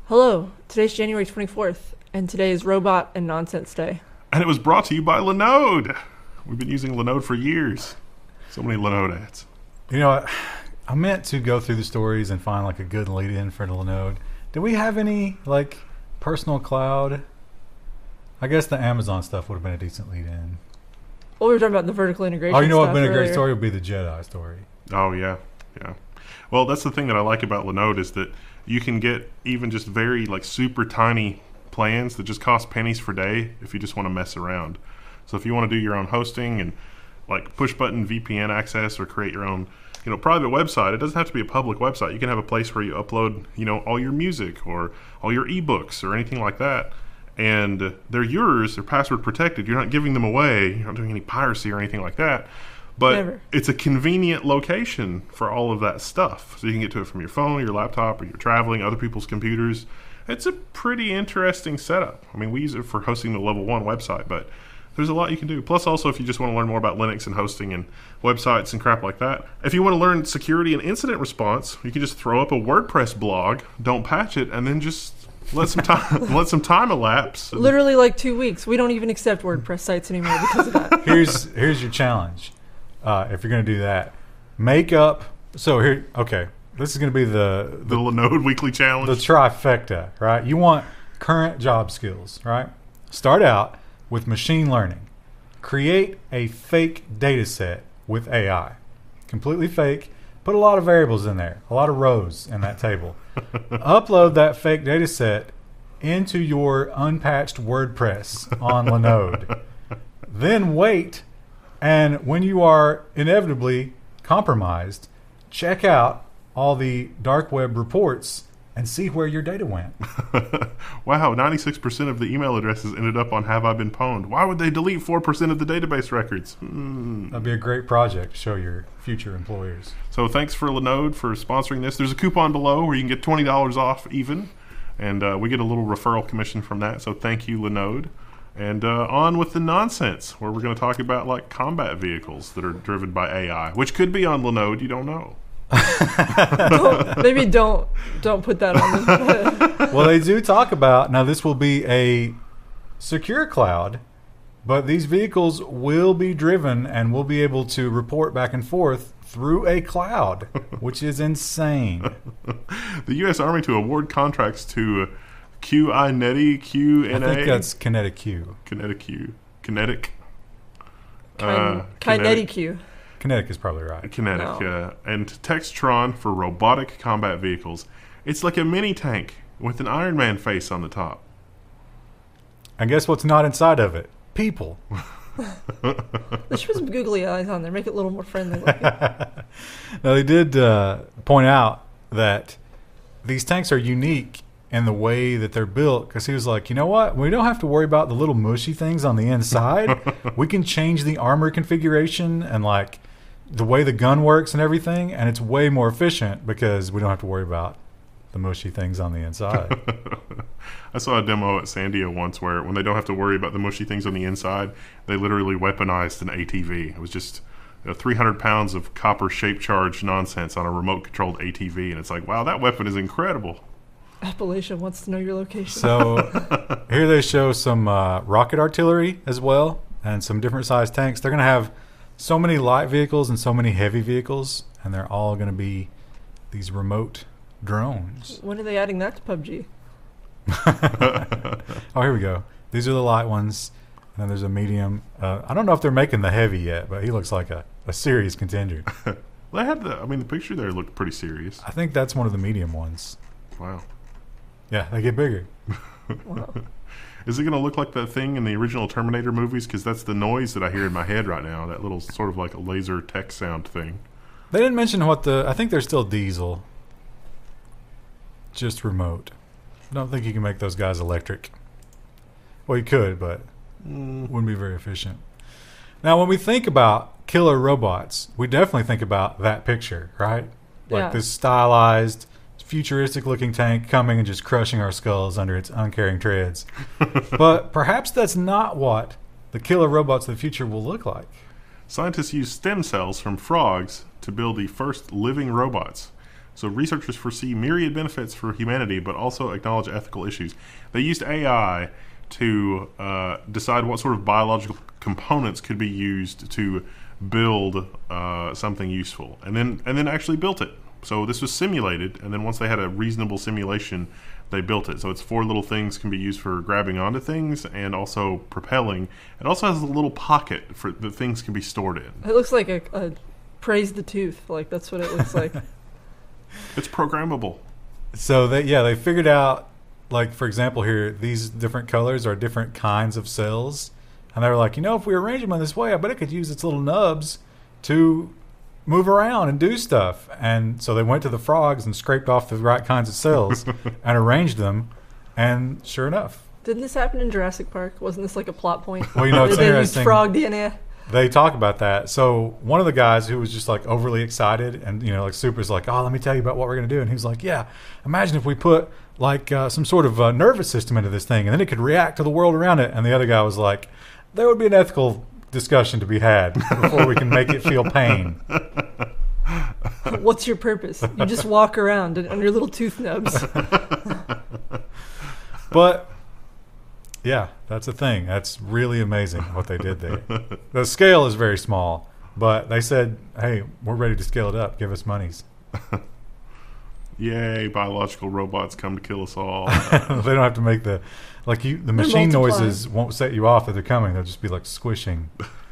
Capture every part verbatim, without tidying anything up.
Hello, today's January twenty-fourth, and today is Robot and Nonsense Day. And it was brought to you by Linode. We've been using Linode for years. So many Linode ads. You know, I meant to go through the stories and find like a good lead-in for Linode. Do we have any like personal cloud? I guess the Amazon stuff would have been a decent lead-in. Well, we were talking about the vertical integration. Oh, you know what stuff would have been a earlier. great story would be the Jedi story. Oh, yeah. Yeah. Well, that's the thing that I like about Linode is that you can get even just very like super tiny plans that just cost pennies per day if you just want to mess around. So if you want to do your own hosting and like push button V P N access or create your own, you know, private website, it doesn't have to be a public website. You can have a place where you upload, you know, all your music or all your ebooks or anything like that. And they're yours, they're password protected. You're not giving them away. You're not doing any piracy or anything like that. But Never. It's a convenient location for all of that stuff. So you can get to it from your phone, your laptop, or you're traveling, other people's computers. It's a pretty interesting setup. I mean, we use it for hosting the Level one website, but there's a lot you can do. Plus, also, if you just want to learn more about Linux and hosting and websites and crap like that, if you want to learn security and incident response, you can just throw up a WordPress blog, don't patch it, and then just let some time let some time elapse. Literally like two weeks. We don't even accept WordPress sites anymore because of that. Here's here's your challenge. Uh, if you're going to do that, make up. So here, okay, this is going to be the The Linode Weekly Challenge. the trifecta, right? You want current job skills, right? Start out with machine learning. Create a fake data set with A I. Completely fake. Put a lot of variables in there, a lot of rows in that table. Upload that fake data set into your unpatched WordPress on Linode. Then wait, and when you are inevitably compromised, check out all the dark web reports and see where your data went. Wow, ninety-six percent of the email addresses ended up on Have I Been Pwned. Why would they delete four percent of the database records? Mm. That'd be a great project to show your future employers. So thanks for Linode for sponsoring this. There's a coupon below where you can get twenty dollars off even, and uh, we get a little referral commission from that. So thank you, Linode. And uh, on with the nonsense, where we're going to talk about like combat vehicles that are driven by A I, which could be on Linode. You don't know. Don't, maybe don't don't put that on the Well, they do talk about, now this will be a secure cloud, but these vehicles will be driven and will be able to report back and forth through a cloud, which is insane. The U S Army to award contracts to Q I N E T I, Q N A. I think that's Kinetic Q. Kinetic Q. Kinetic. Kin- Kinetic Q. Kinetic is probably right. Kinetic, No. uh, and Textron for robotic combat vehicles. It's like a mini tank with an Iron Man face on the top. And guess what's not inside of it? People. They should put some googly eyes on there, make it a little more friendly looking. Now, they did uh, point out that these tanks are unique in the way that they're built, because he was like, you know what? We don't have to worry about the little mushy things on the inside. We can change the armor configuration and like the way the gun works and everything, and it's way more efficient because we don't have to worry about the mushy things on the inside. I saw a demo at Sandia once where when they don't have to worry about the mushy things on the inside, they literally weaponized an A T V. It was just you know, three hundred pounds of copper shape charge nonsense on a remote controlled A T V, and it's like, wow, that weapon is incredible. Appalachia wants to know your location. So here they show some uh, rocket artillery as well and some different size tanks. They're going to have so many light vehicles and so many heavy vehicles, and they're all going to be these remote drones. When are they adding that to P U B G? Oh, here we go. These are the light ones, and then there's a medium. Uh, I don't know if they're making the heavy yet, but he looks like a, a serious contender. They had the, I mean, the picture there looked pretty serious. I think that's one of the medium ones. Wow. Yeah, they get bigger. Wow. Is it going to look like that thing in the original Terminator movies? Because that's the noise that I hear in my head right now, that little sort of like a laser tech sound thing. They didn't mention what the... I think they're still diesel. Just remote. I don't think you can make those guys electric. Well, you could, but Mm. wouldn't be very efficient. Now, when we think about killer robots, we definitely think about that picture, right? Like Yeah. this stylized, futuristic-looking tank coming and just crushing our skulls under its uncaring treads. But perhaps that's not what the killer robots of the future will look like. Scientists use stem cells from frogs to build the first living robots. So researchers foresee myriad benefits for humanity, but also acknowledge ethical issues. They used A I to uh, decide what sort of biological components could be used to build uh, something useful, and then and then actually built it. So this was simulated, and then once they had a reasonable simulation, they built it. So it's four little things can be used for grabbing onto things and also propelling. It also has a little pocket for that things can be stored in. It looks like a, a praise the tooth. Like that's what it looks like. It's programmable. So they yeah they figured out, like for example here, these different colors are different kinds of cells, and they were like, you know, if we arrange them in this way, I bet it could use its little nubs to move around and do stuff. And so they went to the frogs and scraped off the right kinds of cells and arranged them, and sure enough. Didn't this happen in Jurassic Park? Wasn't this like a plot point? Well, you know, it's they used interesting. frog D N A. They talk about that. So one of the guys who was just like overly excited and, you know, like super's like, oh, let me tell you about what we're going to do. And he was like, yeah, imagine if we put like uh, some sort of uh, nervous system into this thing and then it could react to the world around it. And the other guy was like, there would be an ethical discussion to be had before we can make it feel pain. What's your purpose? You just walk around on your little tooth nubs. But yeah, that's a thing. That's really amazing what they did there. The scale is very small, but they said, hey, we're ready to scale it up. Give us monies. Yay, biological robots come to kill us all. They don't have to make the, like you, the machine noises won't set you off that they're coming. They'll just be like squishing.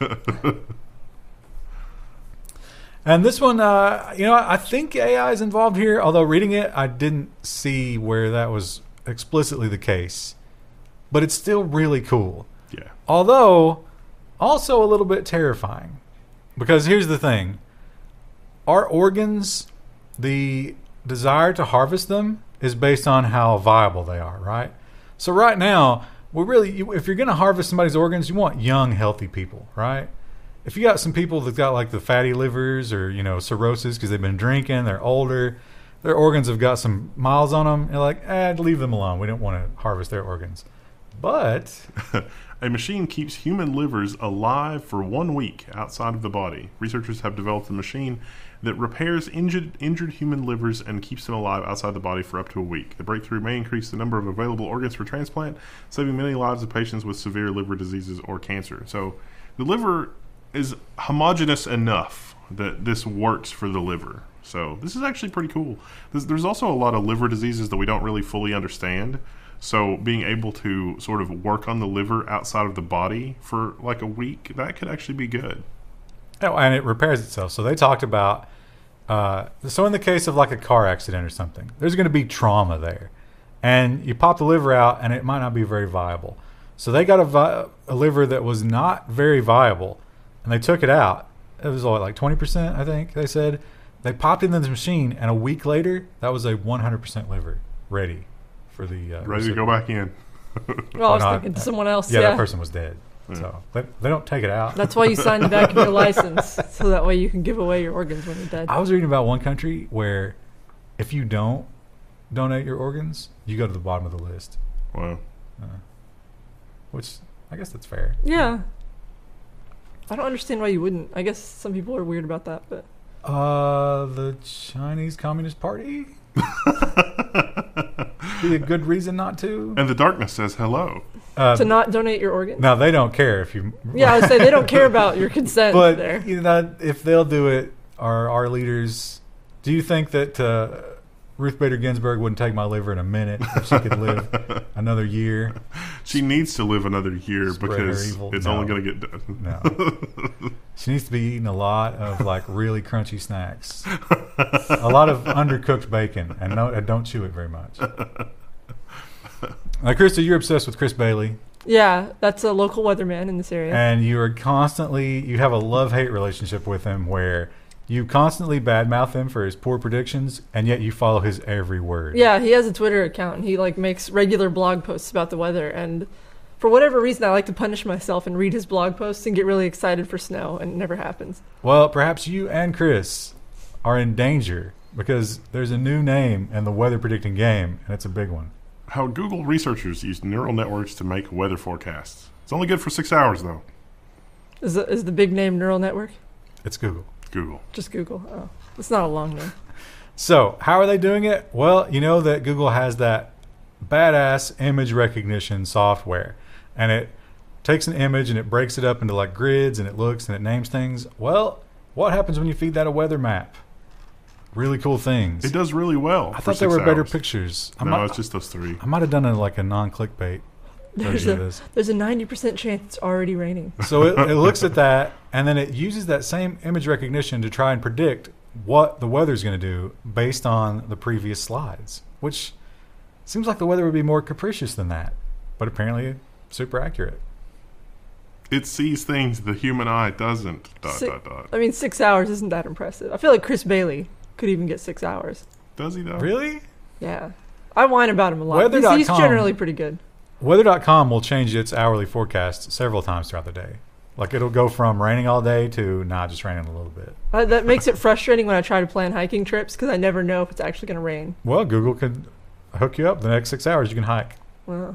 And this one, uh, you know, I think A I is involved here, although reading it, I didn't see where that was explicitly the case. But it's still really cool. Yeah. Although, also a little bit terrifying. Because here's the thing. Our organs, the desire to harvest them is based on how viable they are, right? So right now, we really, you, if you're going to harvest somebody's organs, you want young, healthy people, right? If you got some people that got like the fatty livers or, you know, cirrhosis because they've been drinking, they're older, their organs have got some miles on them, you're like, eh, leave them alone. We don't want to harvest their organs. But a machine keeps human livers alive for one week outside of the body. Researchers have developed a machine that repairs injured, injured human livers and keeps them alive outside the body for up to a week. The breakthrough may increase the number of available organs for transplant, saving many lives of patients with severe liver diseases or cancer. So the liver is homogeneous enough that this works for the liver. So this is actually pretty cool. There's, there's also a lot of liver diseases that we don't really fully understand. So being able to sort of work on the liver outside of the body for like a week, that could actually be good. Oh, and it repairs itself. So they talked about, uh, so in the case of like a car accident or something, there's going to be trauma there. And you pop the liver out and it might not be very viable. So they got a, vi- a liver that was not very viable and they took it out. It was all like twenty percent, I think they said. They popped it in the machine and a week later, that was a one hundred percent liver ready. For the, uh, ready to go back in. Well, I was no, thinking to someone else. Yeah, Yeah, that person was dead. Yeah. So they, they don't take it out. That's why you signed back your license, so that way you can give away your organs when you're dead. I was reading about one country where if you don't donate your organs, you go to the bottom of the list. Wow. Uh, which, I guess that's fair. Yeah. I don't understand why you wouldn't. I guess some people are weird about that, but... Uh, the Chinese Communist Party? Be a good reason not to. And the darkness says hello. Uh, to not donate your organs? no, they don't care if you. Yeah, I would say they don't care about your consent But there. you know, if they'll do it, are our leaders? Do you think that uh, Ruth Bader Ginsburg wouldn't take my liver in a minute if she could live another year? She needs to live another year Spread her because evil? it's No. only going to get done. No. She needs to be eating a lot of like really crunchy snacks, a lot of undercooked bacon, and no, and don't chew it very much. Now, Krista, you're obsessed with Chris Bailey, Yeah, that's a local weatherman in this area. and you are constantly you have a love-hate relationship with him, where you constantly badmouth him for his poor predictions, and yet you follow his every word. Yeah, he has a Twitter account, and he like makes regular blog posts about the weather. And for whatever reason, I like to punish myself and read his blog posts and get really excited for snow, and it never happens. Well, perhaps you and Chris are in danger because there's a new name in the weather predicting game, and it's a big one. How Google researchers use neural networks to make weather forecasts. It's only good for six hours, though. Is the, is the big name neural network? It's Google. Google. Just Google. Oh, it's not a long name. So, how are they doing it? Well, you know that Google has that badass image recognition software, and it takes an image and it breaks it up into like grids, and it looks and it names things. Well, what happens when you feed that a weather map? Really cool things. It does really well. I for thought there six were better hours. pictures. I No, might, it's just those three. I might have done it like a non-clickbait There's version of a this. there's a ninety percent chance it's already raining. So it, it looks at that, and then it uses that same image recognition to try and predict what the weather's going to do based on the previous slides, which seems like the weather would be more capricious than that, but apparently super accurate. It sees things the human eye doesn't. Dot, Si- dot, dot. I mean, six hours isn't that impressive. I feel like Chris Bailey could even get six hours. Does he, though? Really? Yeah. I whine about him a lot. Weather He's, dot he's com. generally pretty good. Weather dot com will change its hourly forecast several times throughout the day. Like it'll go from raining all day to nah, just raining a little bit. Uh, that makes it frustrating when I try to plan hiking trips because I never know if it's actually going to rain. Well, Google could hook you up the next six hours. You can hike. Well,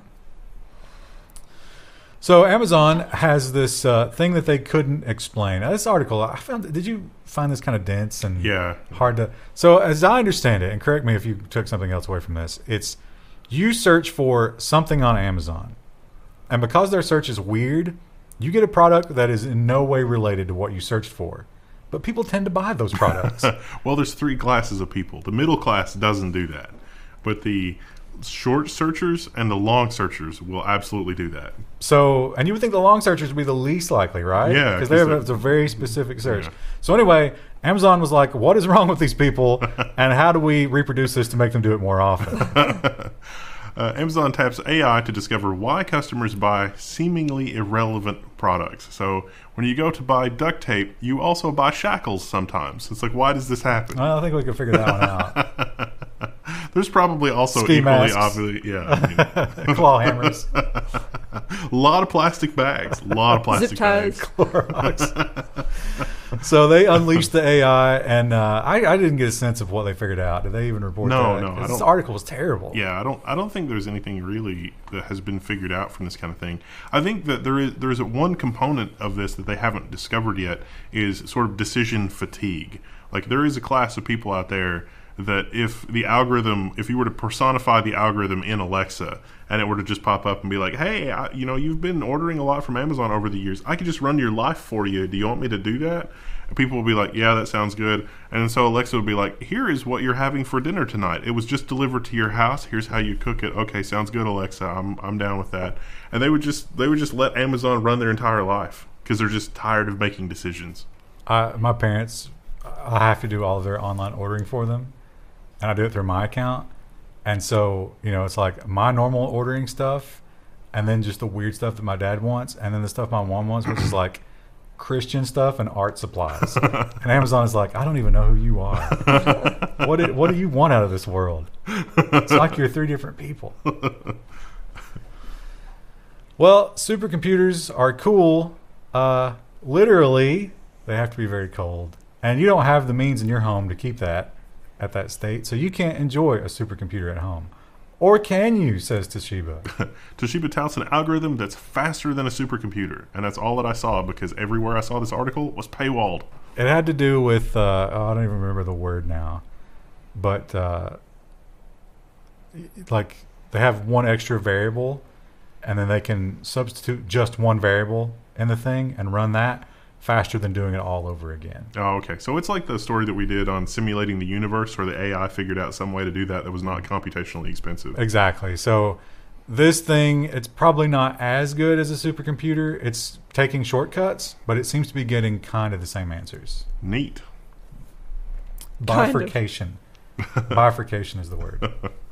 So Amazon has this uh, thing that they couldn't explain. Now, this article, I found. Did you find this kind of dense and Yeah. hard to? So as I understand it, and correct me if you took something else away from this, it's you search for something on Amazon, and because their search is weird, you get a product that is in no way related to what you searched for. But people tend to buy those products. Well, there's three classes of people. The middle class doesn't do that, but the short searchers and the long searchers will absolutely do that. So, and you would think the long searchers would be the least likely, right? Yeah, because 'cause they they're- have a very specific search. Yeah. So anyway, Amazon was like, "What is wrong with these people, and how do we reproduce this to make them do it more often?" Uh, Amazon taps A I to discover why customers buy seemingly irrelevant products. So when you go to buy duct tape, you also buy shackles sometimes. It's like, why does this happen? Well, I think we can figure that one out. There's probably also Ski equally masks. obvious, yeah, I mean, Claw hammers, a lot of plastic bags, a lot of plastic zip ties. bags. Clorox. So they unleashed the A I, and uh, I, I didn't get a sense of what they figured out. Did they even report No, that? no, I 'Cause This don't- article was terrible. Yeah, I don't. I don't think there's anything really that has been figured out from this kind of thing. I think that there is there is a one component of this that they haven't discovered yet is sort of decision fatigue. Like there is a class of people out there that if the algorithm, if you were to personify the algorithm in Alexa and it were to just pop up and be like, hey, I, you know, you've been ordering a lot from Amazon over the years. I could just run your life for you. Do you want me to do that? And people will be like, yeah, that sounds good. And so Alexa would be like, here is what you're having for dinner tonight. It was just delivered to your house. Here's how you cook it. Okay, sounds good, Alexa. I'm I'm down with that. And they would just they would just let Amazon run their entire life because they're just tired of making decisions. I, my parents, I have to do all of their online ordering for them, and I do it through my account. And so, you know, it's like my normal ordering stuff, and then just the weird stuff that my dad wants, and then the stuff my mom wants, which is like Christian stuff and art supplies. And Amazon is like, I don't even know who you are. what do, what do you want out of this world? It's like you're three different people. Well, supercomputers are cool. Uh, literally, they have to be very cold. And you don't have the means in your home to keep that at that state, so you can't enjoy a supercomputer at home. Or can you, says Toshiba. Toshiba touts an algorithm that's faster than a supercomputer, and that's all that I saw because everywhere I saw this article was paywalled. It had to do with, uh, oh, I don't even remember the word now, but uh, like they have one extra variable, and then they can substitute just one variable in the thing and run that faster than doing it all over again. Oh, okay. So it's like the story that we did on simulating the universe where the A I figured out some way to do that that was not computationally expensive. Exactly. So this thing, it's probably not as good as a supercomputer. It's taking shortcuts, but it seems to be getting kind of the same answers. Neat. Kind of. Bifurcation. Bifurcation is the word.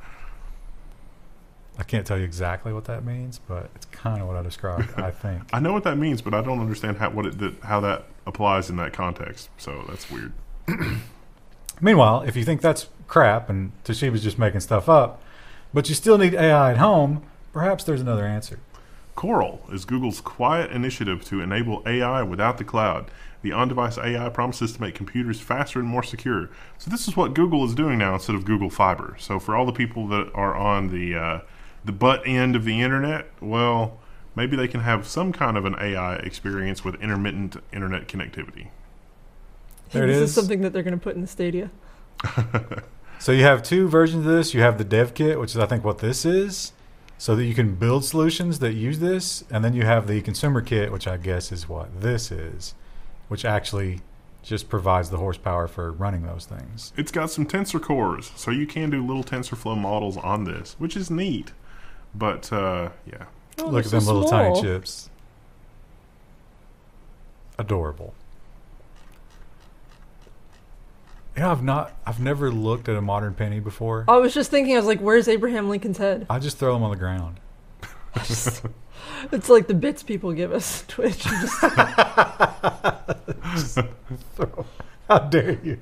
I can't tell you exactly what that means, but it's kind of what I described, I think. I know what that means, but I don't understand how what it, that, how that applies in that context. So that's weird. Meanwhile, if you think that's crap and Toshiba's just making stuff up, but you still need A I at home, perhaps there's another answer. Coral is Google's quiet initiative to enable A I without the cloud. The on-device A I promises to make computers faster and more secure. So this is what Google is doing now instead of Google Fiber. So for all the people that are on the uh, the butt end of the internet, well, maybe they can have some kind of an A I experience with intermittent internet connectivity. There it this is. is something that they're going to put in the Stadia. So you have two versions of this. You have the dev kit, which is I think what this is, so that you can build solutions that use this, and then you have the consumer kit, which I guess is what this is, which actually just provides the horsepower for running those things. It's got some tensor cores, so you can do little TensorFlow models on this, which is neat. But uh, yeah, Oh, Look at they're them so little small. tiny chips. Adorable. You know, I've not, I've never looked at a modern penny before. I was just thinking, I was like, where's Abraham Lincoln's head? I just throw them on the ground. Just- it's like the bits people give us. Twitch. You just, How dare you?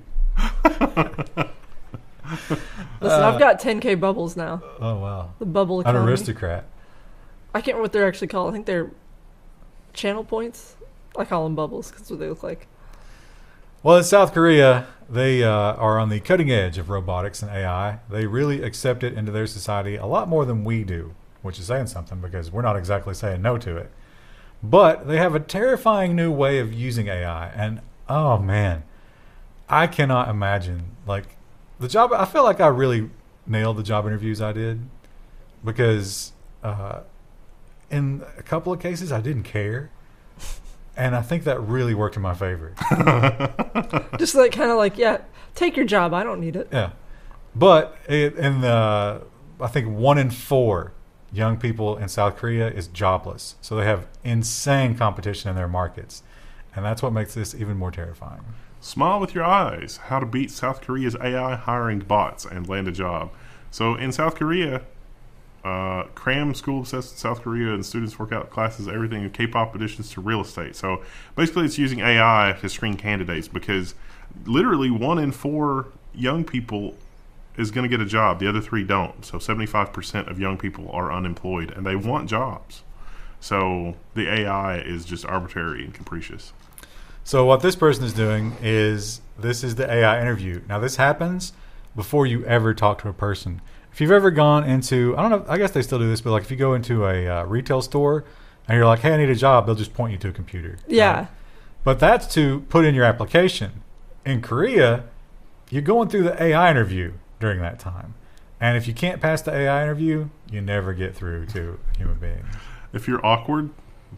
listen, I've got ten K bubbles now. Oh wow, The bubble an economy. aristocrat. I can't remember what they're actually called. I think they're channel points. I call them bubbles because that's what they look like. Well, in South Korea, they uh, are on the cutting edge of robotics and A I. They really accept it into their society a lot more than we do, which is saying something because we're not exactly saying no to it. But they have a terrifying new way of using A I. And, oh, man, I cannot imagine. Like, the job, I feel like I really nailed the job interviews I did because uh, in a couple of cases, I didn't care. And I think that really worked in my favor. Just like kind of like, yeah, take your job. I don't need it. Yeah, but it, in the I think one in four young people in South Korea is jobless, so they have insane competition in their markets, and that's what makes this even more terrifying. Smile with your eyes. How to beat South Korea's A I hiring bots and land a job. So in South Korea, uh, cram school obsessed in South Korea, and students work out classes, everything in K-pop auditions to real estate. So basically, it's using A I to screen candidates because literally one in four young people is going to get a job. The other three don't. So seventy-five percent of young people are unemployed, and they want jobs. So the A I is just arbitrary and capricious. So what this person is doing is this is the A I interview. Now this happens before you ever talk to a person. If you've ever gone into, I don't know, I guess they still do this, but like if you go into a uh, retail store and you're like, hey, I need a job, they'll just point you to a computer. Yeah. Right? But that's to put in your application. In Korea, you're going through the A I interview during that time. And if you can't pass the A I interview, you never get through to a human being. If you're awkward,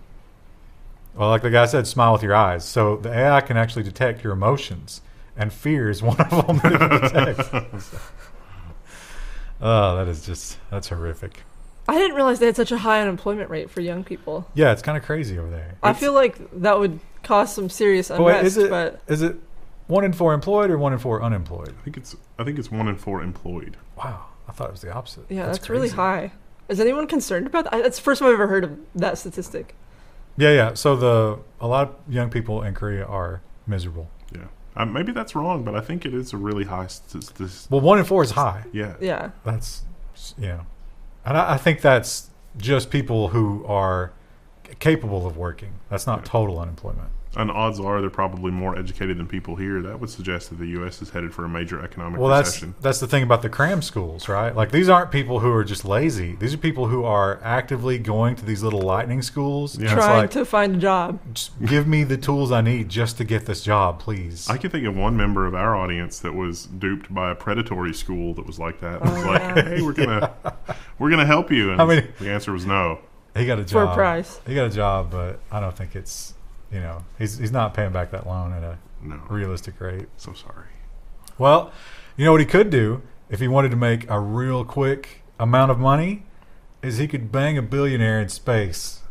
Well, like the guy said, smile with your eyes. So the A I can actually detect your emotions, and fear is one of them that it detects. Oh, that is just, that's horrific. I didn't realize they had such a high unemployment rate for young people. Yeah, it's kind of crazy over there. I It's- feel like that would cause some serious But wait, unrest. is it but is it one in four employed or one in four unemployed? I think it's I think it's one in four employed. Wow, I thought it was the opposite. yeah, that's, really crazy. high. Is anyone concerned about that? I- That's the first time I've ever heard of that statistic. Yeah, yeah. So the a lot of young people in Korea are miserable. Yeah, uh, maybe that's wrong, but I think it is a really high. St- st- st- Well, one in four is high. yeah, Yeah. That's, you know, and I, I think that's just people who are capable of working. That's not Yeah. total unemployment. and odds are they're probably more educated than people here. That would suggest that the U S is headed for a major economic Well, that's recession. that's the thing about the cram schools, right? Like these aren't people who are just lazy. These are people who are actively going to these little lightning schools. Yeah. And it's Trying like, to find a job. just give me the tools I need just to get this job, please. I can think of one member of our audience that was duped by a predatory school that was like that. It was Oh, like, yeah. hey, we're gonna we're gonna help you, and How many- the answer was no. he got a For job. a price. He got a job, but I don't think it's, you know, he's he's not paying back that loan at a No, realistic rate. so sorry. Well, you know what he could do if he wanted to make a real quick amount of money is he could bang a billionaire in space.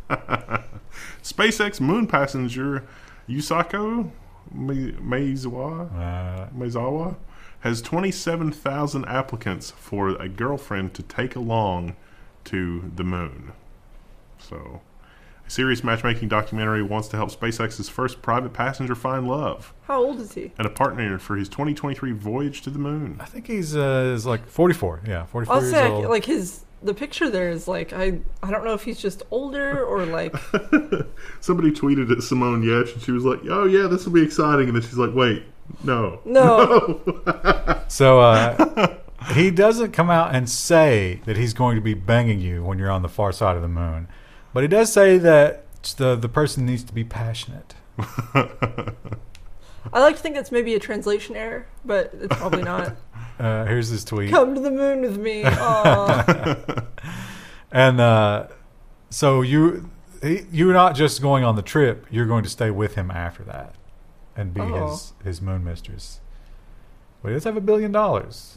SpaceX moon passenger Yusako Mi- Meizawa Uh, Meizawa has twenty-seven thousand applicants for a girlfriend to take along to the moon. So, a serious matchmaking documentary wants to help SpaceX's first private passenger find love How old is he? and a partner for his twenty twenty-three voyage to the moon. I think he's uh, is like forty-four. Yeah, forty-four I'll years say, old. like, his. The picture there is like, I I don't know if he's just older or like. Somebody tweeted at Simone Yetch, and she was like, "Oh yeah, this will be exciting," and then she's like, "Wait, no, No. So uh, he doesn't come out and say that he's going to be banging you when you're on the far side of the moon, but he does say that the the person needs to be passionate. I like to think that's maybe a translation error, but it's probably not. Uh, here's his tweet. Come to the moon with me. Aw. And uh, so you, he, you're not just going on the trip. You're going to stay with him after that, and be Oh. his his moon mistress. But he does have a billion dollars.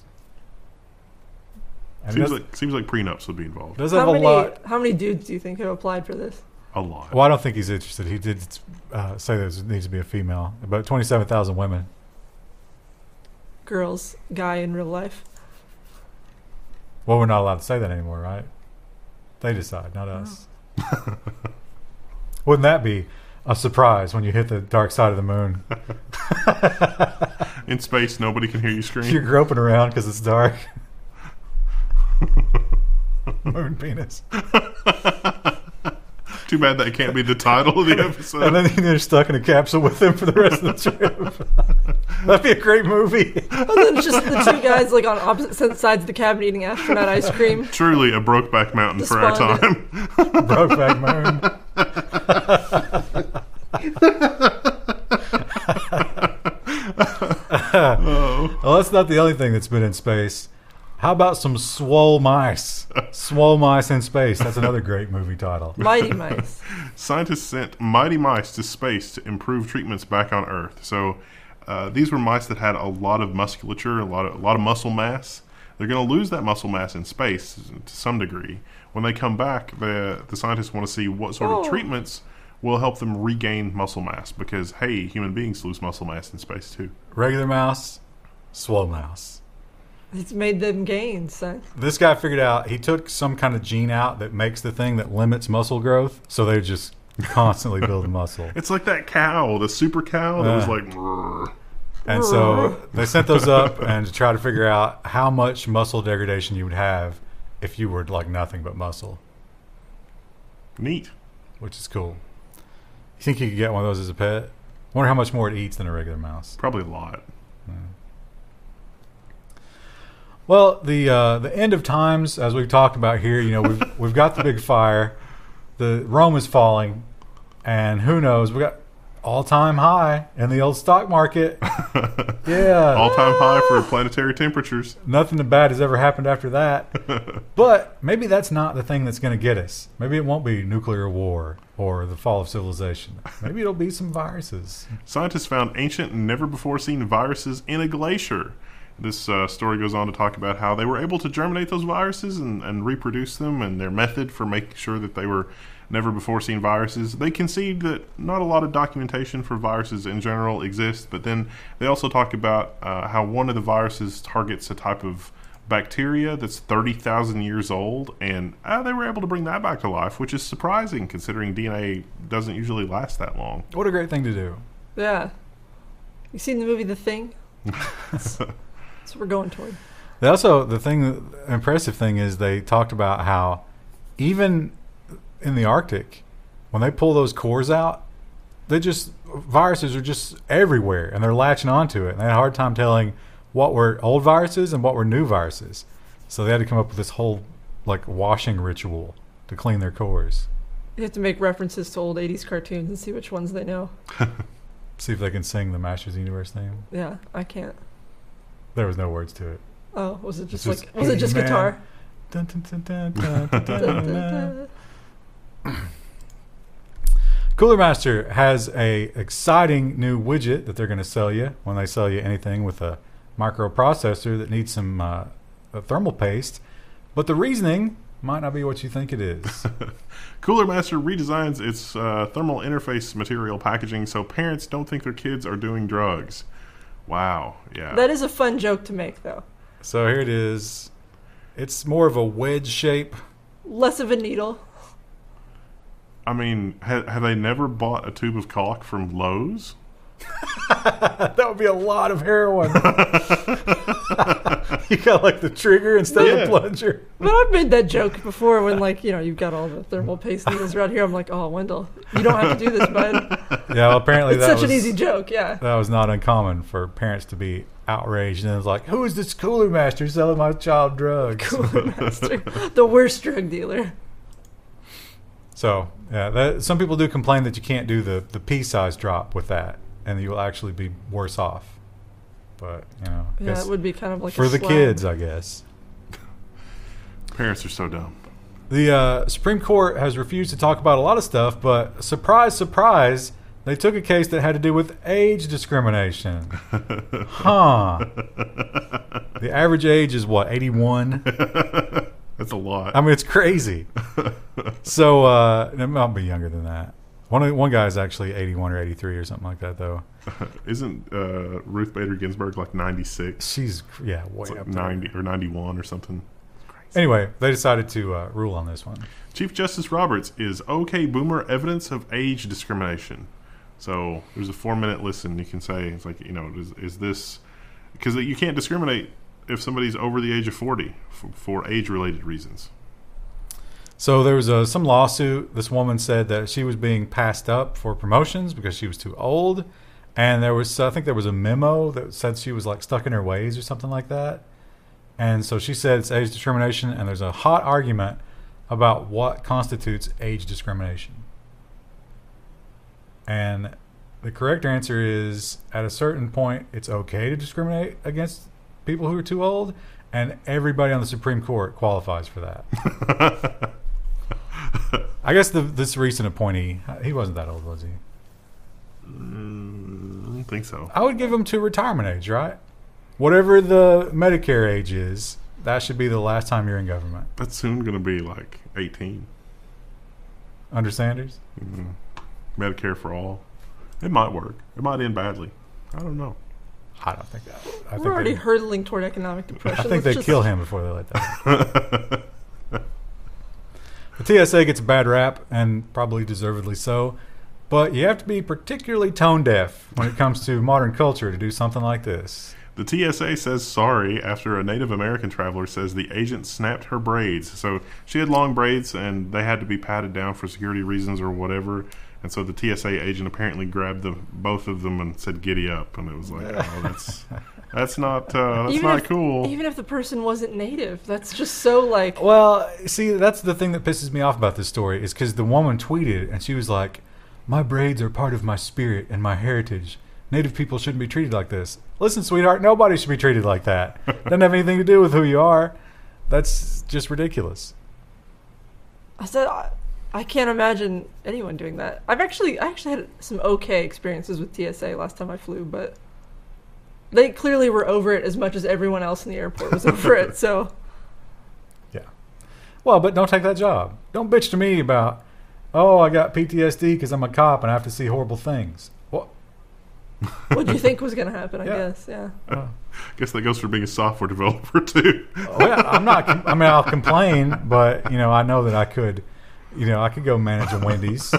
And Seems does, like seems like prenups would be involved. does have how a many? lot. How many dudes do you think have applied for this? A lot. Well, I don't think he's interested. He did uh, say there needs to be a female. About twenty-seven thousand women. Girls, guy in real life. Well, we're not allowed to say that anymore, right? They decide, not us. Wouldn't that be a surprise when you hit the dark side of the moon? In space, nobody can hear you scream. You're groping around because it's dark. Moon penis. Too bad that can't be the title of the episode. And then you're stuck in a capsule with him for the rest of the trip. That'd be a great movie. And then it's just the two guys like on opposite sides of the cabin eating astronaut ice cream. Truly a Brokeback Mountain for our Despondent. time. Brokeback Moon. Oh. Well, that's not the only thing that's been in space. How about some swole mice? Swole mice in space. That's another great movie title. Mighty mice. Scientists sent mighty mice to space to improve treatments back on Earth. So uh, these were mice that had a lot of musculature, a lot of a lot of muscle mass. They're going to lose that muscle mass in space to some degree. When they come back, the the scientists want to see what sort of Oh. treatments will help them regain muscle mass. Because hey, human beings lose muscle mass in space too. Regular mouse, swole mouse. It's made them gain, son. This guy figured out he took some kind of gene out that makes the thing that limits muscle growth, so they just constantly build muscle. It's like that cow, the super cow that was Uh. like. "Grrr." And so they sent those up and to try to figure out how much muscle degradation you would have if you were like nothing but muscle, Neat. which is cool. You think you could get one of those as a pet? Wonder how much more it eats than a regular mouse. Probably a lot. Well, the uh, the end of times, as we've talked about here, you know, we've we've got the big fire, the Rome is falling, and who knows? We got all time high in the old stock market. Yeah, All time high for planetary temperatures. nothing bad has ever happened after that. But maybe that's not the thing that's going to get us. Maybe it won't be nuclear war or the fall of civilization. Maybe it'll be some viruses. Scientists found ancient and never before seen viruses in a glacier. This uh, story goes on to talk about how they were able to germinate those viruses and, and reproduce them, and their method for making sure that they were never before seen viruses. They concede that not a lot of documentation for viruses in general exists, but then they also talk about uh, how one of the viruses targets a type of bacteria that's thirty thousand years old, and uh, they were able to bring that back to life, which is surprising considering D N A doesn't usually last that long. What a great thing to do. Yeah. You seen the movie The Thing? That's what we're going toward. They also, the thing, the impressive thing is they talked about how even in the Arctic, when they pull those cores out, they just, viruses are just everywhere and they're latching onto it. And they had a hard time telling what were old viruses and what were new viruses. So they had to come up with this whole like washing ritual to clean their cores. You have to make references to old eighties cartoons and see which ones they know. See if they can sing the Masters of the Universe theme. Yeah, I can't. There was no words to it. Oh, was it just, It's just, like, was it just "Hey, man." guitar? Dun, dun, dun, dun, dun, dun, Dun, dun, dun, dun. dun. Cooler Master has a exciting new widget that they're going to sell you when they sell you anything with a microprocessor that needs some uh, a thermal paste. But the reasoning might not be what you think it is. Cooler Master redesigns its uh, thermal interface material packaging so parents don't think their kids are doing drugs. Wow, yeah. That is a fun joke to make, though. So here it is. It's more of a wedge shape. Less of a needle. I mean, ha- have they never bought a tube of caulk from Lowe's? That would be a lot of heroin. You got like the trigger instead of Yeah. the plunger. But I've made that joke before when, like, you know, you've got all the thermal paste needles around here. I'm like, oh, Wendell, you don't have to do this, bud. Yeah, well, apparently It's that such was an easy joke, yeah. that was not uncommon for parents to be outraged and it was like, who is this Cooler Master selling my child drugs? Cooler Master. The worst drug dealer. So yeah, that, some people do complain that you can't do the the pea size drop with that, and you will actually be worse off. but you know, I Yeah, guess it would be kind of like for a the slab. kids, I guess. Parents are so dumb. The uh, Supreme Court has refused to talk about a lot of stuff, but surprise, surprise, they took a case that had to do with age discrimination. Huh. The average age is what, eighty-one? That's a lot. I mean, it's crazy. So, uh, it might be younger than that. One of, one guy is actually eighty-one or eighty-three or something like that, though. Isn't uh, Ruth Bader Ginsburg like ninety-six? She's, yeah, way It's like up there. ninety or ninety-one or something. Anyway, they decided to uh, rule on this one. Chief Justice Roberts, is OK Boomer evidence of age discrimination? So there's a four-minute listen. You can say, it's like, you know, is, is this... Because you can't discriminate if somebody's over the age of forty for, for age-related reasons. So there was a, some lawsuit. This woman said that she was being passed up for promotions because she was too old. And there was, I think there was a memo that said she was like stuck in her ways or something like that. And so she said it's age discrimination, and there's a hot argument about what constitutes age discrimination. And the correct answer is, at a certain point, it's okay to discriminate against people who are too old, and everybody on the Supreme Court qualifies for that. I guess the, this recent appointee, he wasn't that old, was he? Mm, I don't think so. I would give him to retirement age, right? Whatever the Medicare age is, that should be the last time you're in government. That's soon going to be like eighteen. Under Sanders? Mm-hmm. Medicare for all. It might work. It might end badly. I don't know. I don't think that. I We're think already they, hurtling toward economic depression. I think Let's they'd just- kill him before they let that. The T S A gets a bad rap, and probably deservedly so. But you have to be particularly tone deaf when it comes to modern culture to do something like this. The T S A says sorry after a Native American traveler says the agent snapped her braids. So she had long braids, and they had to be patted down for security reasons or whatever. And so the T S A agent apparently grabbed the both of them and said, "Giddy up!" And it was like, "Oh, that's that's not uh, that's even not if, cool." Even if the person wasn't native, that's just so like. Well, see, that's the thing that pisses me off about this story is because the woman tweeted, and she was like, "My braids are part of my spirit and my heritage. Native people shouldn't be treated like this." Listen, sweetheart, nobody should be treated like that. Doesn't have anything to do with who you are. That's just ridiculous. I said I, I can't imagine anyone doing that. I've actually I actually had some okay experiences with T S A last time I flew, but they clearly were over it as much as everyone else in the airport was over it. So Yeah. Well, but don't take that job. Don't bitch to me about, oh, I got P T S D because I'm a cop and I have to see horrible things. What? what do you think was going to happen? I Yeah. guess, yeah. Uh, Guess that goes for being a software developer too. well, I'm not. I mean, I'll complain, but you know, I know that I could. You know, I could go manage a Wendy's.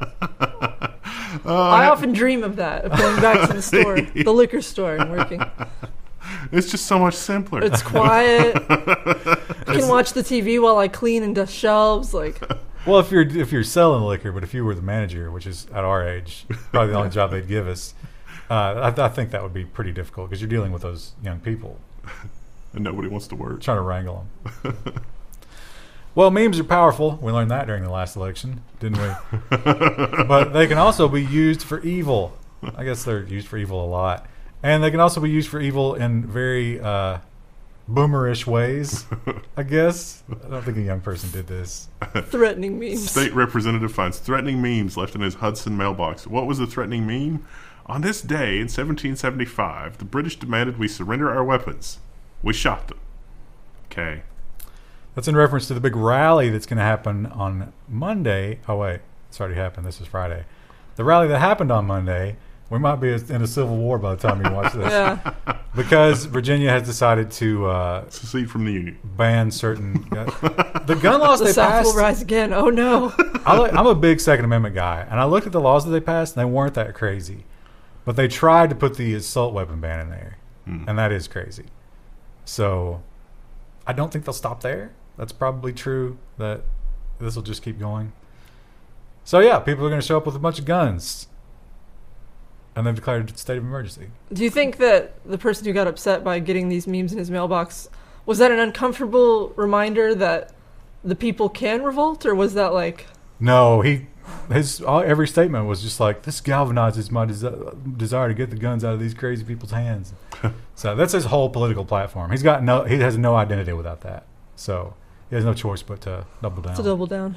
I often dream of that, of going back to the store, the liquor store, and working. It's just so much simpler. It's quiet. I can watch the T V while I clean and dust shelves. Like, Well, if you're if you're selling liquor, but if you were the manager, which is at our age probably the only job they'd give us, uh, I, I think that would be pretty difficult because you're dealing with those young people, and nobody wants to work. trying to wrangle them. Well, memes are powerful. We learned that during the last election, didn't we? But they can also be used for evil. I guess they're used for evil a lot. And they can also be used for evil in very uh, boomerish ways, I guess. I don't think a young person did this. threatening memes. State representative finds threatening memes left in his Hudson mailbox. What was the threatening meme? On this day in seventeen seventy-five, the British demanded we surrender our weapons. We shot them. Okay. That's in reference to the big rally that's going to happen on Monday. Oh, wait. It's already happened. This is Friday. The rally that happened on Monday, we might be in a civil war by the time you watch this. Yeah. Because Virginia has decided to uh, Secede from the Union. ban certain... the gun laws The they South passed... will rise again. Oh, no. I look, I'm a big Second Amendment guy, and I looked at the laws that they passed, and they weren't that crazy. But they tried to put the assault weapon ban in there, Hmm. and that is crazy. So I don't think they'll stop there. That's probably true, that this will just keep going. So yeah, people are going to show up with a bunch of guns, and they've declared a state of emergency. Do you think that the person who got upset by getting these memes in his mailbox, was that an uncomfortable reminder that the people can revolt, or was that like... No, he his all, every statement was just like, this galvanizes my desi- desire to get the guns out of these crazy people's hands. So that's his whole political platform. He's got no, he has no identity without that. So he has no choice but to double down. To double down.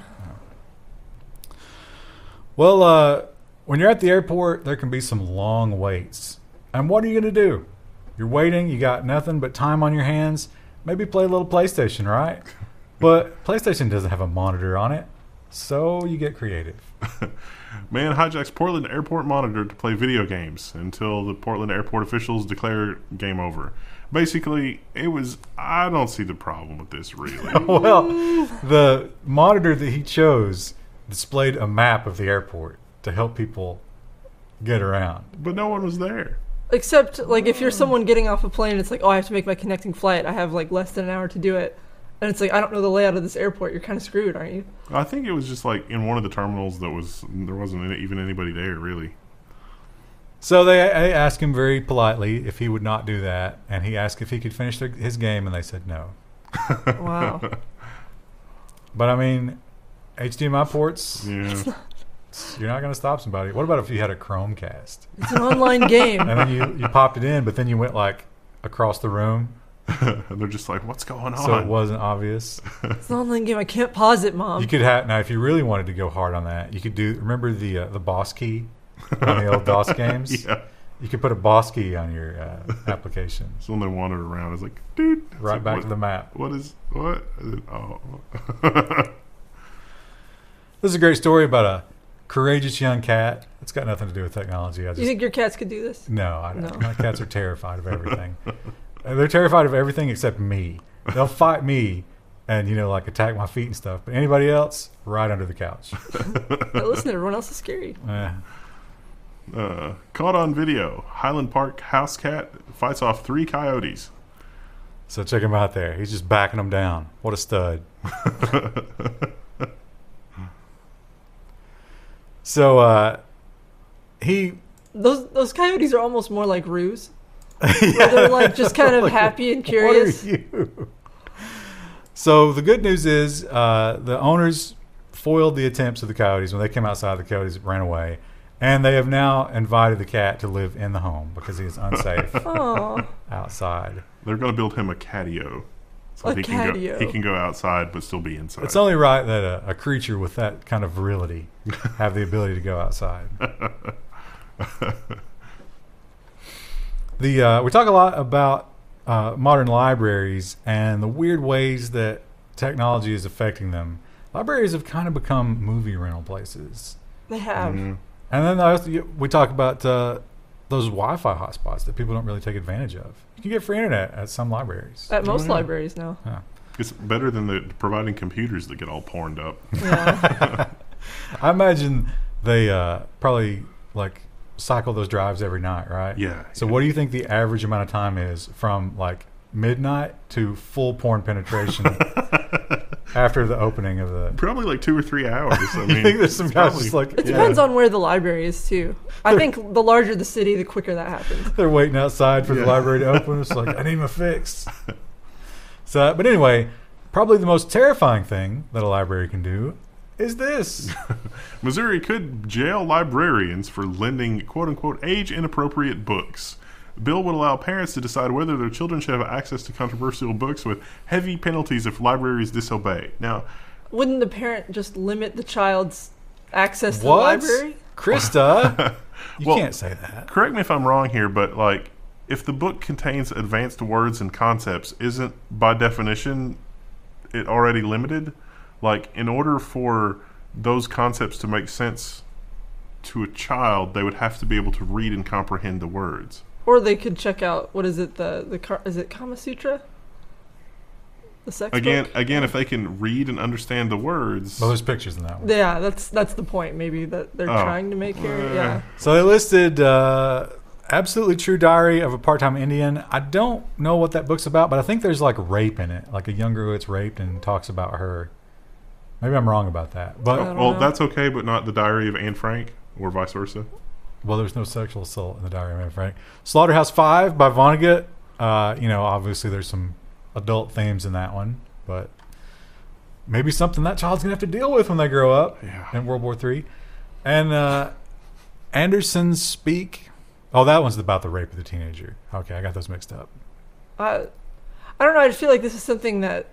Well, uh, when you're at the airport, there can be some long waits. And what are you going to do? You're waiting, you got nothing but time on your hands. Maybe play a little PlayStation, right? But PlayStation doesn't have a monitor on it, so you get creative. Man hijacks Portland airport monitor to play video games until the Portland airport officials declare game over. Basically, it was, I don't see the problem with this, really. Well, the monitor that he chose displayed a map of the airport to help people get around. But no one was there. Except, like, if you're someone getting off a plane, it's like, oh, I have to make my connecting flight. I have, like, less than an hour to do it. And it's like, I don't know the layout of this airport. You're kind of screwed, aren't you? I think it was just, like, in one of the terminals that was, there wasn't any, even anybody there, really. So they, they asked him very politely if he would not do that. And he asked if he could finish their, his game, and they said no. Wow. But, I mean, H D M I ports, Yeah. you're not going to stop somebody. What about if you had a Chromecast? It's an online game. And then you, you popped it in, but then you went, like, across the room. And they're just like, what's going on? So it wasn't obvious. It's an online game. I can't pause it, Mom. You could have now if you really wanted to go hard on that. You could do. Remember the uh, the boss key on the old DOS games? Yeah. You could put a boss key on your uh, application. So when they wandered around, it's like, dude. It's Right like, back what, to the map. What is, what? Oh. This is a great story about a courageous young cat. It's got nothing to do with technology. I just you think your cats could do this? no, I don't. No. My cats are terrified of everything. Uh, They're terrified of everything except me. They'll fight me and, you know, like attack my feet and stuff. But anybody else, right under the couch. But listen, everyone else is scary. Eh. Uh, caught on video. Highland Park house cat fights off three coyotes. So check him out there. He's just backing them down. What a stud. So uh, he... Those those coyotes are almost more like ruse. Where they're like just kind of Like, happy and curious. What are you? So the good news is uh, the owners foiled the attempts of the coyotes. When they came outside, the coyotes ran away. And they have now invited the cat to live in the home because he is unsafe Aw. outside. They're going to build him a catio. So A he can catio. go he can go outside but still be inside. It's only right that a, a creature with that kind of virility have the ability to go outside. The uh, we talk a lot about uh, modern libraries and the weird ways that technology is affecting them. Libraries have kind of become movie rental places, They have. Mhm. and then I also, we talk about uh, those Wi-Fi hotspots that people don't really take advantage of. You can get free internet at some libraries. At most Oh, yeah. libraries now. It's better than the providing computers that get all porned up. Yeah. I imagine they uh, probably like cycle those drives every night, right? Yeah. So what do you think the average amount of time is from like midnight to full porn penetration after the opening of the... Probably like two or three hours. I You mean, think there's some it's guys probably- just like... It depends on where the library is, too. I think the larger the city, the quicker that happens. They're waiting outside for the Yeah. library to open. It's like, I need my fix. So, but anyway, probably the most terrifying thing that a library can do is this. Missouri could jail librarians for lending quote-unquote age-inappropriate books. The bill would allow parents to decide whether their children should have access to controversial books with heavy penalties if libraries disobey. Now, Wouldn't the parent just limit the child's access to What? the library? Krista, you Well- can't say that. correct me if I'm wrong here, but like, if the book contains advanced words and concepts, isn't by definition it already limited? Like, in order for those concepts to make sense to a child, they would have to be able to read and comprehend the words. Or they could check out, what is it, the, the Ka- is it Kama Sutra? The sex Again, book? again, if they can read and understand the words, Well, there's pictures in that one. Yeah, that's that's the point, maybe, that they're Oh. trying to make here. Uh, Yeah. So they listed uh, Absolutely True Diary of a Part-Time Indian. I don't know what that book's about, but I think there's like rape in it. Like a young girl gets raped and talks about her. Maybe I'm wrong about that. I But, don't well, know. that's okay, but not the Diary of Anne Frank, or vice versa. well, there's no sexual assault in the Diary of Anne Frank. Slaughterhouse Five by Vonnegut. Uh, you know, obviously there's some adult themes in that one, but maybe something that child's gonna have to deal with when they grow up Yeah. in World War Three. And uh, Anderson's Speak. Oh, that one's about the rape of the teenager. Okay, I got those mixed up. I, I don't know. I just feel like this is something that,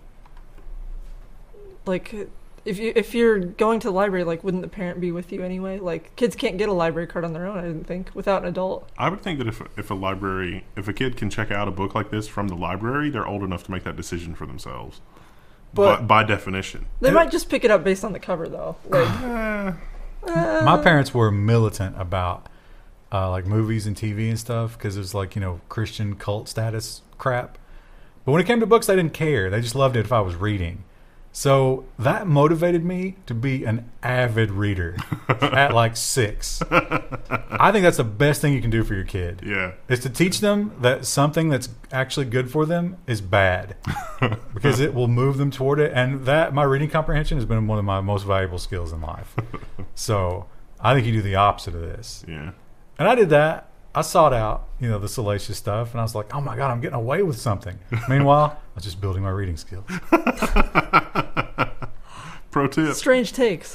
like, if you if you're going to the library, like, wouldn't the parent be with you anyway? Like, kids can't get a library card on their own. I didn't think without an adult. I would think that if if a library, if a kid can check out a book like this from the library, they're old enough to make that decision for themselves. But- by, by definition, They And- might just pick it up based on the cover, though. Like, Eh, uh, My parents were militant about uh, like movies and T V and stuff because it was like, you know, Christian cult status crap. But when it came to books, they didn't care. They just loved it if I was reading. So that motivated me to be an avid reader at like six. I think that's the best thing you can do for your kid. yeah, Is to teach them that something that's actually good for them is bad because it will move them toward it. And that my reading comprehension has been one of my most valuable skills in life. So I think you do the opposite of this. yeah. And I did that. I sought out, you know, the salacious stuff, and I was like, "Oh my god, I'm getting away with something." Meanwhile, I was just building my reading skills. Pro tip. strange takes.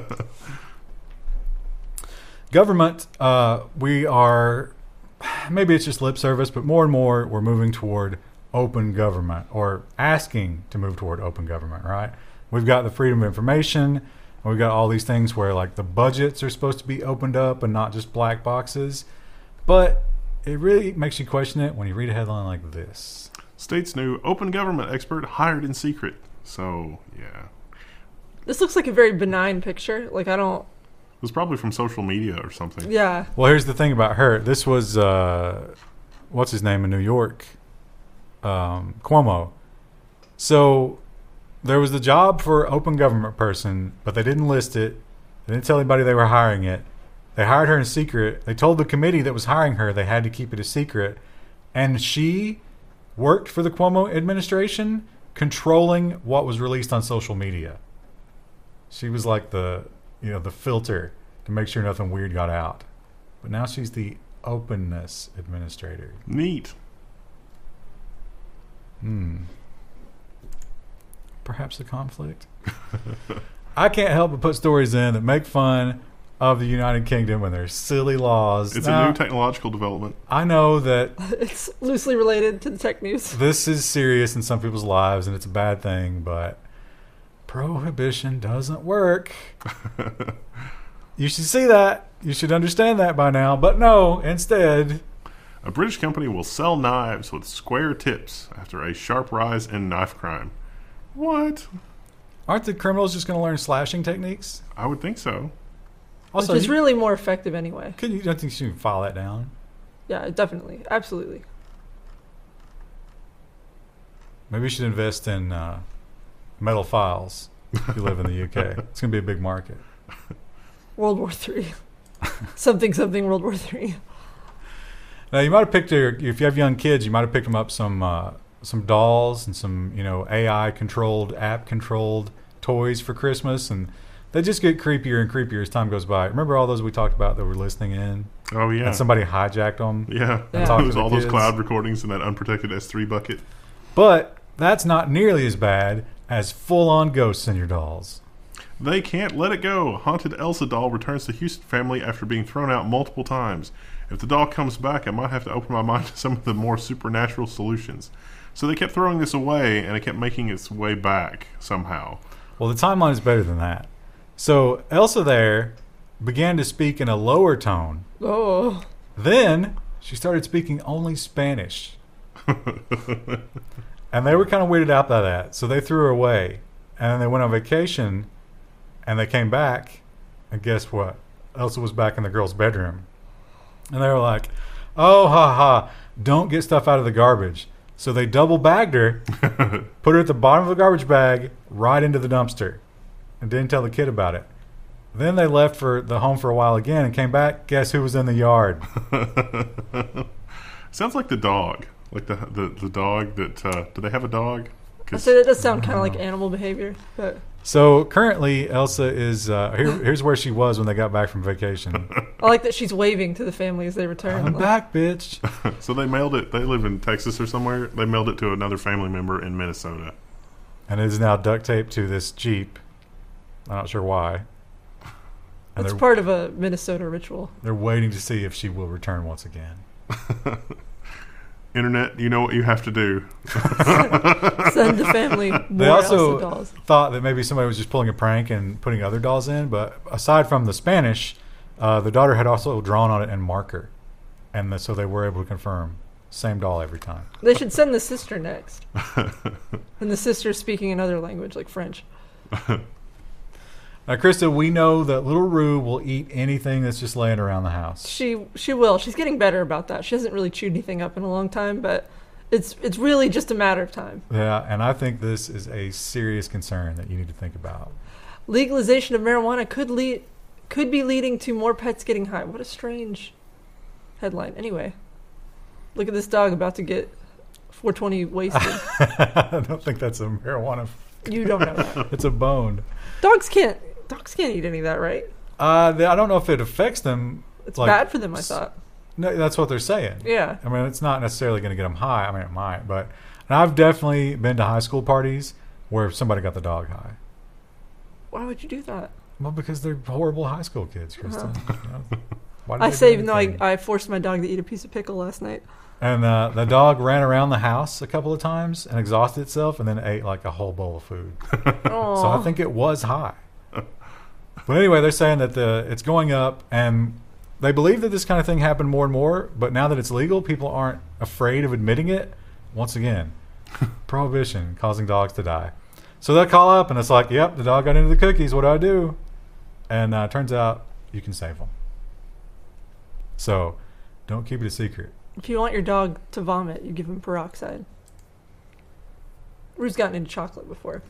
Government, uh, we are, maybe it's just lip service, but more and more we're moving toward open government or asking to move toward open government, right? We've got the freedom of information, and we've got all these things where like the budgets are supposed to be opened up and not just black boxes. But it really makes you question it when you read a headline like this. State's new open government expert hired in secret. So yeah, This looks like a very benign picture. Like, I don't. it was probably from social media or something. Yeah. Well, here's the thing about her. This was, uh, what's his name in New York? Um, Cuomo. So there was the job for open government person, but they didn't list it. They didn't tell anybody they were hiring it. They hired her in secret. They told the committee that was hiring her they had to keep it a secret. And she worked for the Cuomo administration, controlling what was released on social media. She was like the, you know, the filter to make sure nothing weird got out. But now she's the openness administrator. Neat. Hmm. Perhaps a conflict. I can't help but put stories in that make fun of the United Kingdom and their silly laws. It's Now, a new technological development. I know that It's loosely related to the tech news. this is serious in some people's lives and it's a bad thing, but prohibition doesn't work. You should see that. You should understand that by now. But no, instead, A British company will sell knives with square tips after a sharp rise in knife crime. What? aren't the criminals just going to learn slashing techniques? I would think so. Also, which is you, really more effective anyway. could you don't think you can file that down? Yeah, definitely. Absolutely. Maybe you should invest in uh, metal files if you live in the U K. It's going to be a big market. World War Three. something, something, World War Three. Now, you might have picked your, if you have young kids, you might have picked them up some uh, some dolls and some, you know, A I controlled, app controlled toys for Christmas, and they just get creepier and creepier as time goes by. Remember all those we talked about that were listening in? Oh yeah. And somebody hijacked them? yeah. Yeah. Talk to There's the all those kids. cloud recordings in that unprotected S three bucket. But that's not nearly as bad as full-on ghosts in your dolls. They can't let it go. Haunted Elsa doll returns to Houston family after being thrown out multiple times. If the doll comes back, I might have to open my mind to some of the more supernatural solutions. So they kept throwing this away, and it kept making its way back somehow. Well, the timeline is better than that. So Elsa there began to speak in a lower tone. Oh. Then she started speaking only Spanish. And they were kind of weirded out by that. So they threw her away. And then they went on vacation and they came back. And guess what? Elsa was back in the girl's bedroom. And they were like, oh, ha, ha, don't get stuff out of the garbage. So they double bagged her, put her at the bottom of the garbage bag, right into the dumpster, and didn't tell the kid about it. Then they left for the home for a while again and came back. Guess who was in the yard? Sounds like the dog. Like the the, the dog that... Uh, do they have a dog? I 'Cause- said it does sound kind of like animal behavior, but So currently, Elsa is. Uh, here, here's where she was when they got back from vacation. I like that she's waving to the family as they return. I'm Like, back, bitch. so they mailed it. They live in Texas or somewhere. They mailed it to another family member in Minnesota. and it is now duct taped to this Jeep. I'm not sure why. And That's they're, part of a Minnesota ritual. they're waiting to see if she will return once again. Internet, you know what you have to do. Send the family more They also Elsa dolls. thought that maybe somebody was just pulling a prank and putting other dolls in, but aside from the Spanish, uh, the daughter had also drawn on it in marker, and the, so they were able to confirm same doll every time. They should send the sister next. And the sister speaking another language, like French. Now, Krista, we know that little Rue will eat anything that's just laying around the house. She she will. She's getting better about that. She hasn't really chewed anything up in a long time, but it's it's really just a matter of time. Yeah, and I think this is a serious concern that you need to think about. Legalization of marijuana could lead could be leading to more pets getting high. What a strange headline. Anyway, look at this dog about to get four twenty wasted. I don't think that's a marijuana. You don't know that. It's a bone. Dogs can't dogs can't eat any of that, right? Uh, they, I don't know if it affects them. It's like, bad for them, I thought. No, that's what they're saying. Yeah. I mean, it's not necessarily going to get them high. I mean, it might, but and I've definitely been to high school parties where somebody got the dog high. Why would you do that? Well, because they're horrible high school kids, Kristen. You know? Why did I they say do even though I, anything? I forced my dog to eat a piece of pickle last night. And uh, the dog ran around the house a couple of times and exhausted itself, and then ate like a whole bowl of food. So I think it was high. But anyway, they're saying that the it's going up, and they believe that this kind of thing happened more and more. But now that it's legal, people aren't afraid of admitting it. Once again, prohibition causing dogs to die. So they call up, and it's like, "Yep, the dog got into the cookies. What do I do?" And uh, turns out you can save them. So don't keep it a secret. If you want your dog to vomit, you give him peroxide. Rue's gotten into chocolate before.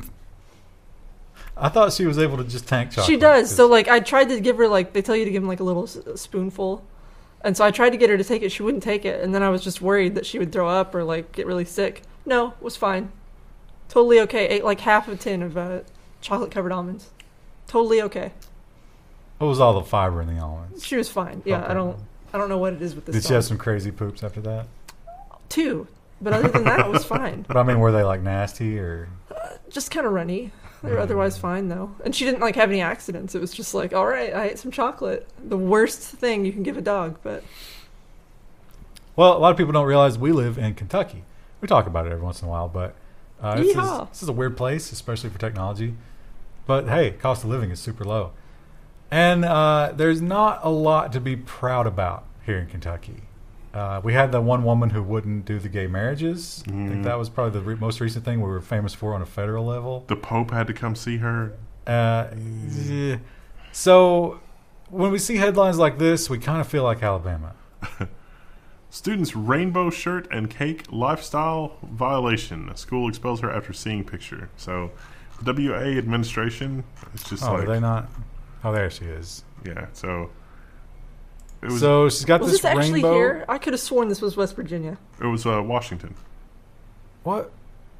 I thought she was able to just tank chocolate. She does. 'cause- So, like, I tried to give her, like, they tell you to give him, like, a little s- spoonful. And so I tried to get her to take it. She wouldn't take it. And then I was just worried that she would throw up or, like, get really sick. No, it was fine. Totally okay. Ate, like, half a tin of uh, chocolate-covered almonds. Totally okay. What was all the fiber in the almonds? She was fine. Yeah, Okay. I don't I don't know what it is with this Did she dog. have some crazy poops after that? Two. But other than that, it was fine. But I mean, were they like nasty or? Just kind of runny. They were Mm. otherwise fine, though. And she didn't, like, have any accidents. It was just like, all right, I ate some chocolate. The worst thing you can give a dog, but... Well, a lot of people don't realize we live in Kentucky. We talk about it every once in a while, but uh, this, is, Yeehaw. this is a weird place, especially for technology. But hey, cost of living is super low. And uh, there's not a lot to be proud about here in Kentucky. Uh, we had the one woman who wouldn't do the gay marriages. I think Mm. that was probably the re- most recent thing we were famous for on a federal level. The Pope had to come see her. Uh, yeah. So when we see headlines like this, we kind of feel like Alabama. Student's rainbow shirt and cake lifestyle violation. School expels her after seeing picture. So, W A administration. It's just Oh, like are they not? Oh, there she is. yeah. So it was. So she's got Was this this actually rainbow. here? I could have sworn this was West Virginia. it was uh, Washington. What?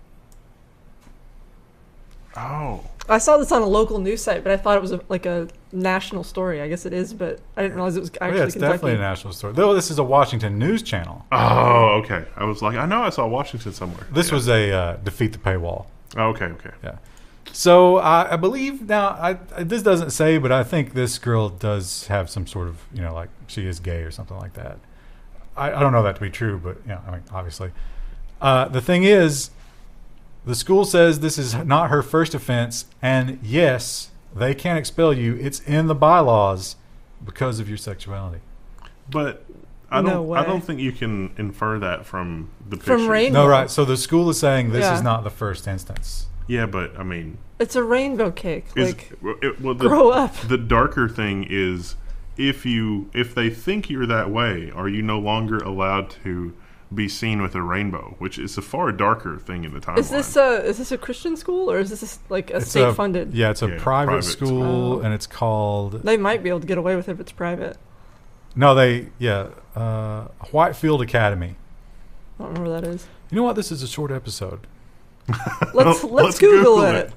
Oh, I saw this on a local news site, but I thought it was a, like a national story. I guess it is, but I didn't realize it was Oh, actually yeah, it's Kentucky. definitely a national story. Though this is a Washington news channel. oh, okay. I was like, I know I saw Washington somewhere. This Yeah. was a uh, defeat the paywall. Oh, okay, okay. Yeah. So I, I believe now. I, I this doesn't say, but I think this girl does have some sort of, you know, like she is gay or something like that. I, I don't know that to be true, but you know, I mean, obviously. Uh, the thing is, the school says this is not her first offense, and yes, they can expel you. It's in the bylaws because of your sexuality. But I No don't. I way. don't think you can infer that from the From picture. rain- No, No. right. So the school is saying this Yeah. is not the first instance. Yeah, but I mean, It's a rainbow cake. is, Like, it, well, the, grow up. The darker thing is, if you if they think you're that way, are you no longer allowed to be seen with a rainbow? Which is a far darker thing in the timeline. Is this a is this a Christian school or is this like a It's state a- funded? Yeah, it's a Yeah, private, private school, school. and it's called. They might be able to get away with it if it's private. No, they yeah, uh, Whitefield Academy. I don't remember what that is. You know what? This is a short episode. Let's let's, Let's Google, Google it.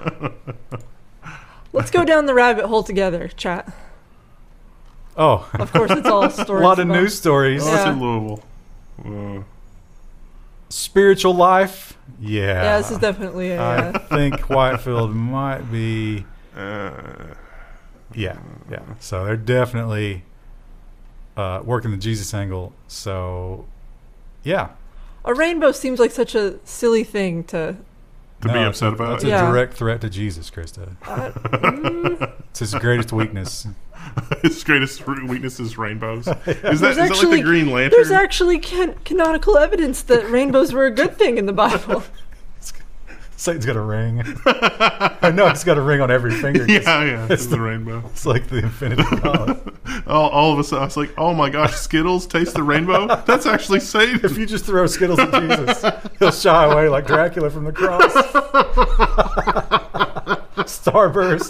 Let's go down the rabbit hole together, chat. Oh, Of course, it's all a stories. lot of about- news stories. Oh, it's Yeah. in Louisville. Uh, spiritual life, yeah. Yeah, this is definitely a. I Uh, think Whitefield might be. Uh, Yeah, yeah. So they're definitely uh, working the Jesus angle. So, yeah. a rainbow seems like such a silly thing to. to be No, upset about. That's Yeah. a direct threat to Jesus, Krista. Uh, mm, It's his greatest weakness. His greatest weakness is rainbows. Is that, There's is that like actually- the Green Lantern? there's actually can- canonical evidence that rainbows were a good thing in the Bible. Satan's got a ring. I know he's got a ring on every finger. 'cause yeah, yeah. It's It's the the- rainbow. It's like the infinity gauntlet. all, all of a sudden, I was like, "Oh my gosh, Skittles taste the rainbow? That's actually Satan." If you just throw Skittles at Jesus, he'll shy away like Dracula from the cross. Starburst.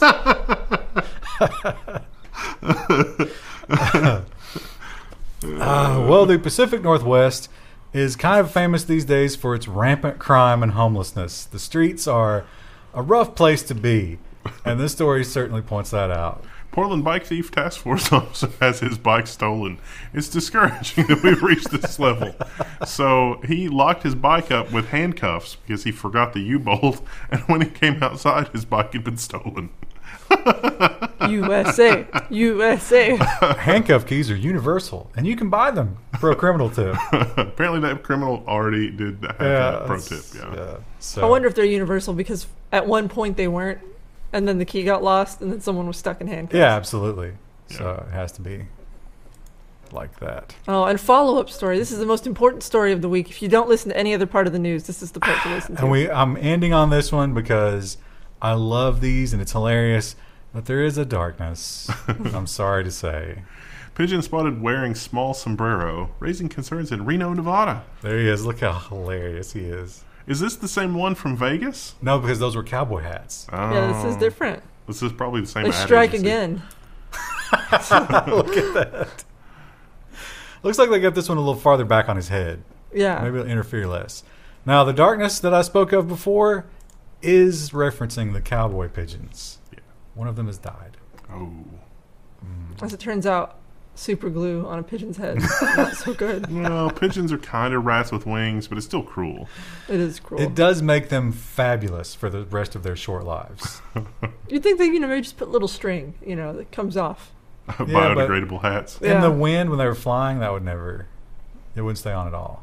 Uh, well, the Pacific Northwest is kind of famous these days for its rampant crime and homelessness. The streets are a rough place to be, and this story certainly points that out. Portland Bike Thief Task Force officer has his bike stolen. It's discouraging that we've reached this level. So he locked his bike up with handcuffs because he forgot the U-bolt, and when he came outside, his bike had been stolen. U S A, U S A. Handcuff keys are universal, and you can buy them. Pro criminal tip. Apparently, that criminal already did have that pro tip. that's- Yeah. So, I wonder if they're universal because at one point they weren't, and then the key got lost, and then someone was stuck in handcuffs. Yeah, absolutely. So Yeah. it has to be like that. Oh, and follow up story. This is the most important story of the week. If you don't listen to any other part of the news, this is the part to listen to. And we, I'm ending on this one because I love these and it's hilarious, but there is a darkness. I'm sorry to say. Pigeon spotted wearing small sombrero, raising concerns in Reno, Nevada. There he is. Look how hilarious he is. Is this the same one from Vegas? No, because those were cowboy hats. Oh, Yeah, this is different. This is probably the same. They ad strike agency. again. Look at that. Looks like they got this one a little farther back on his head. Yeah. Maybe it'll interfere less. Now, the darkness that I spoke of before is referencing the cowboy pigeons. Yeah. One of them has died. Oh. As it turns out, super glue on a pigeon's head. Not so good. Well, pigeons are kind of rats with wings, but it's still cruel. It is cruel. It does make them fabulous for the rest of their short lives. You'd think they, you know, maybe just put little string, you know, that comes off. Biodegradable hats. Yeah. In the wind, when they were flying, that would never, it wouldn't stay on at all.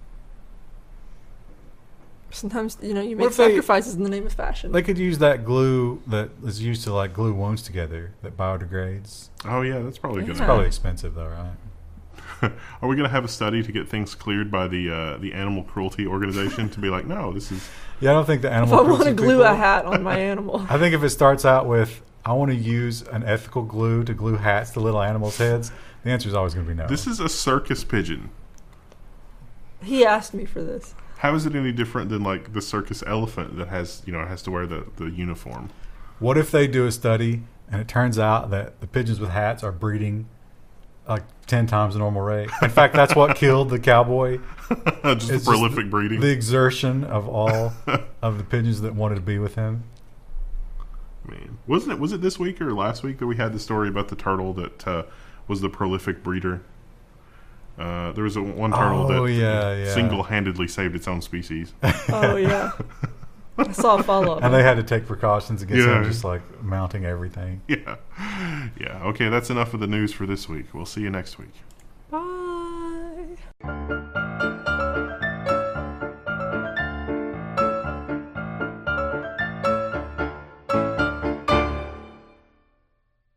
Sometimes, you know, you What make if they- sacrifices in the name of fashion. They could use that glue that is used to like glue wounds together that biodegrades. Oh yeah, that's probably Yeah. good. It's probably expensive though, right? Are we going to have a study to get things cleared by the uh, the animal cruelty organization to be like, no, this is Yeah, I don't think the if animal. I want to cruelty glue people- a hat on my animal. I think if it starts out with, I want to use an ethical glue to glue hats to little animals' heads, the answer is always going to be no. this is a circus pigeon. He asked me for this. How is it any different than like the circus elephant that has you know has to wear the, the uniform? What if they do a study and it turns out that the pigeons with hats are breeding like ten times the normal rate? In fact, that's what killed the cowboy. Just It's prolific just breeding. The exertion of all of the pigeons that wanted to be with him. Man, wasn't it? Was it this week or last week that we had the story about the turtle that uh, was the prolific breeder? Uh, there was a one turtle Oh, that yeah, yeah. single-handedly saved its own species. Oh, yeah. I saw a follow up. And they had to take precautions against Yeah. him just like mounting everything. yeah, yeah. Okay, that's enough of the news for this week. We'll see you next week.